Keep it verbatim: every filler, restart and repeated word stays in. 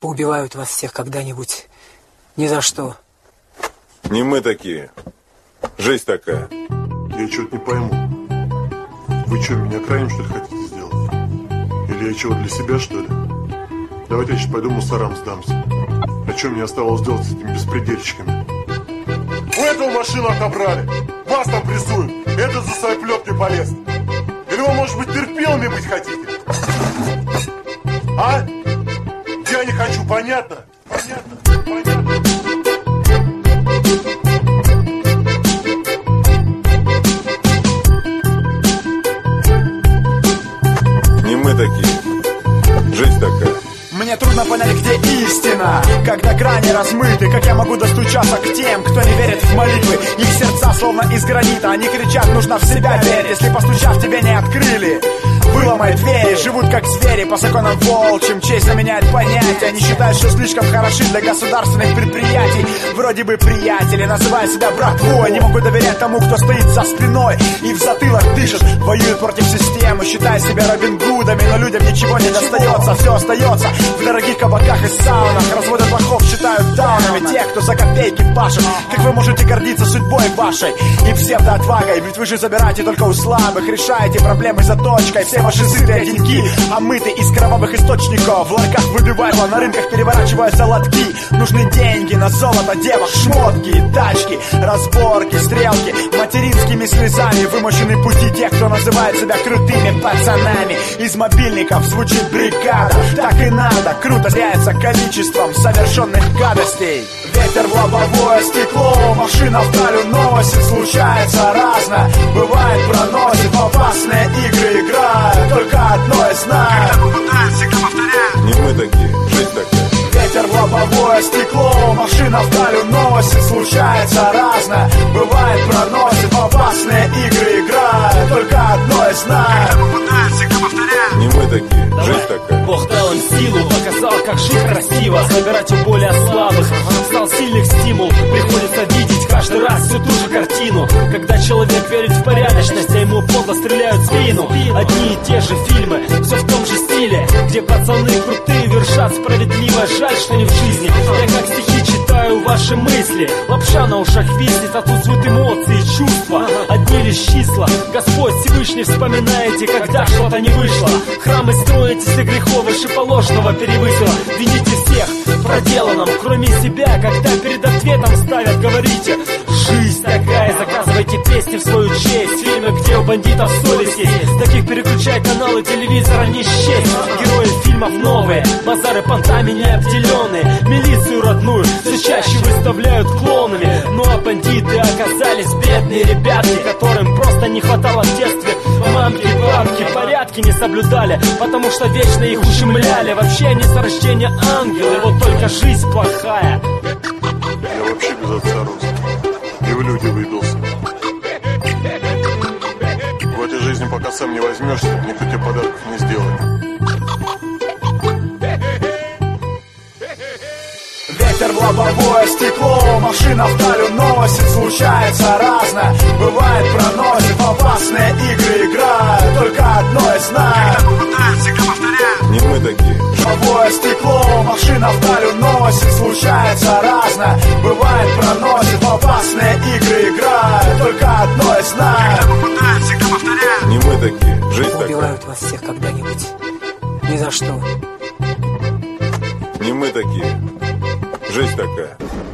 поубивают вас всех когда-нибудь. Ни за что. Не мы такие. Жизнь такая. Я что-то не пойму. Вы что, меня крайним, что ли, хотите сделать? Или я чего, для себя, что ли? Давайте я сейчас пойду мусорам сдамся. А что мне оставалось делать с этими беспредельщиками? У этого машину отобрали. Вас там прессуют. Это за свои плетки полез. Или вы, может быть, терпелыми быть хотите? А? Я не хочу, понятно? Понятно? Понятно? Не мы такие. Жизнь такая. Мне трудно понять, где истина, когда грани размыты. Как я могу достучаться к тем, кто не верит в молитвы? Их сердца словно из гранита. Они кричат, нужно в себя верить. Если постучав, тебе не открыли, выломай двери. Живут как звери по законам волчьим. Честь заменяет понятия. Они считают, что слишком хороши для государственных предприятий. Вроде бы приятели, называют себя братвой. Не могут доверять тому, кто стоит за спиной и в затылок дышит. Воюют против системы, считая себя Робин Гудами. Но людям ничего не достается, все остается в дорогих кабаках и саунах. Разводят лохов, считают даунами тех, кто за копейки пашет. Как вы можете гордиться судьбой вашей и псевдоотвагой? Ведь вы же забираете только у слабых, решаете проблемы заточкой. Все ваши сытые деньги омыты из кровавых источников. В ларьках выбивают, на рынках переворачиваются лотки. Нужны деньги на золото девок, шмотки, тачки, разборки, стрелки. Материнскими слезами вымощены пути тех, кто называет себя крутыми пацанами. Из мобильников звучит бригада. Так и надо, круто теряется количеством совершенных гадостей. Ветер в лобовое стекло, машина вдаль уносит. Случается разное, бывает проносит. В опасные игры играют, только одно я знаю. Когда попадают, всегда повторяю. Не мы такие, жизнь такая. Ветер в лобовое стекло, машина вдаль уносит. Случается разное, бывает проносит. В опасные игры играют, только одно я знаю. Когда попадают, всегда повторяю. Не мы такие, жизнь такая. Бог дал им силу, показал, как жить красиво. Собирать у более слабых, стал сильных стимул. Приходится видеть каждый раз всю ту же картину. Когда человек верит в порядочность, а ему подло стреляют в спину. Одни и те же фильмы, все в том же стиле, где пацаны крутые вершат справедливо. Жаль, что не в жизни. Я как стихи читаю ваши мысли. Лапша на ушах виснет, отсутствуют эмоции и чувства. Одни лишь числа. Господь Всевышний вспоминаете, когда что-то не вышло. Храмы строите, если грехов выше положенного перевысило. Вините всех в проделанном, кроме себя. Когда перед ответом ставят, говорите: жизнь такая, заказывайте песни в свою честь. Фильмы, где у бандитов совесть есть. Таких переключай каналы телевизора не счесть. Герои фильмов новые, базары понтами не обделенные. Милицию родную все чаще выставляют клоунами. Ну а бандиты оказались бедные ребятки, которым просто не хватало в детстве мамки, папки, порядки не соблюдали, потому что вечно их ущемляли. Вообще они с рождения ангелы, вот только жизнь плохая. Я вообще без отца рос. И в люди выбился. В этой жизни, пока сам не возьмешься, никто тебе подарков не сделает. Ветер в лобовое стекло, машина вдаль уносит. Случается разное, бывает проносит. В опасные игры играют, только одно я знаю. Когда попадают, всегда повторяю. Не мы такие. Лобовое стекло, машина вдаль уносит. Случается разное, бывает проносит. В опасные игры играют, только одно я знаю. Когда попадают, всегда повторяю. Не мы такие, жизнь такая. Убивают вас всех когда-нибудь. Ни за что. Не мы такие, жизнь такая.